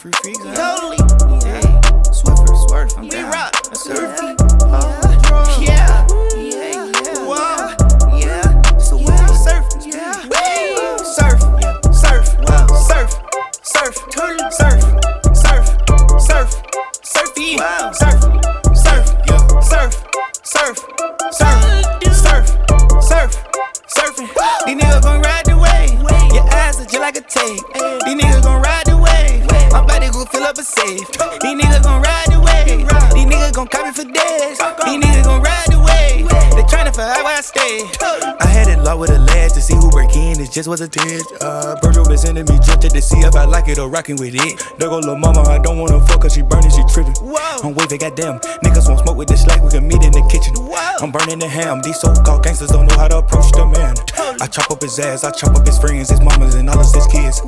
free freaks. Totally. Hey, Swiffer, swerve, I'm We down. rock. Surfy. Yeah. Wow. Yeah. So Yeah. surf. Yeah. Surf. Surf. Wow. Surf. Surf. Surf. Surf. Surf. Surfy. Wow. Surf. Surf. Surf. Surf. Surf. Surf. Surf. Surfing. These niggas gon' ride the wave. Your eyes are just like a tape. These niggas gon' ride the wave. My body gon' fill up a safe. These niggas gon' ride the wave. These niggas gon' call me for days. These niggas gon' ride the wave. They tryna find out where I stay. I had it locked with a lad to see who break in. It just was a test. Virgil been sending me drip to see if I like it or rockin' with it. There go lil' mama, I don't wanna fuck cause she burnin', she trippin'. I'm waving, goddamn. Niggas won't smoke with this slack, we can meet in the kitchen. I'm burning the ham. These so-called gangsters don't know how to approach the man. I chop up his ass, I chop up his friends, his mamas, and all of his kids.